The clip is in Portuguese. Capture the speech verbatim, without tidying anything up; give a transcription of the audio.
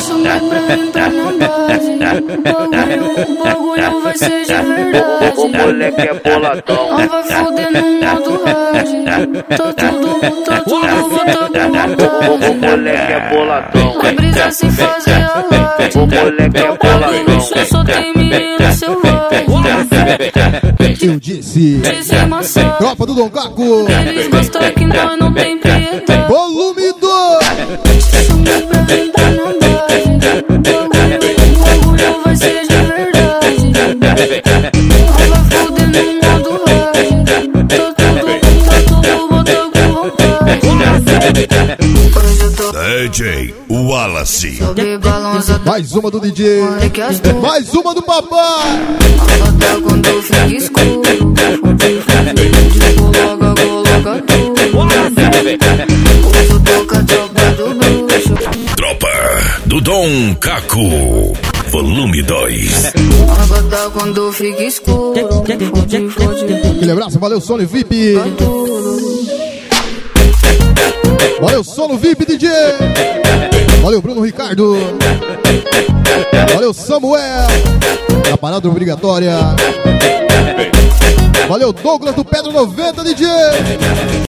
Chamei pra entrar na base. O bagulho vai ser de verdade. O moleque é boladão. Não vai foder no modo hard. Tá tudo botado, botado, O moleque é boladão. na brisa sem fazer alarde. O moleque é boladão. Só tem menina selvagem. Eu disse. Disse maçã. Tropa do Dom Caco. Eles gostam que nós não tem piedade. Volume dois. Chamei pra entrar na base. O bagulho vai ser de verdade. Não vai foder no modo hard. Tá tudo, tá tudo botado com vontade. Hoje eu tô D J Wallace. sob balança. Mais uma do D J. Moleque as duas. Mais uma do papai. Até quando fica escuro. Fude, fude, coloca, coloca tudo. Hoje eu tô com a tropa do bruxo. Tropa do Dom Caco. Volume dois. Até quando fica escuro. Fude, fude, Aquele abraço, valeu, Sony V I P. tudo. Valeu, Solo V I P, D J. Valeu, Bruno Ricardo. Valeu, Samuel. Da parada obrigatória. Valeu, Douglas do Pedro noventa, D J.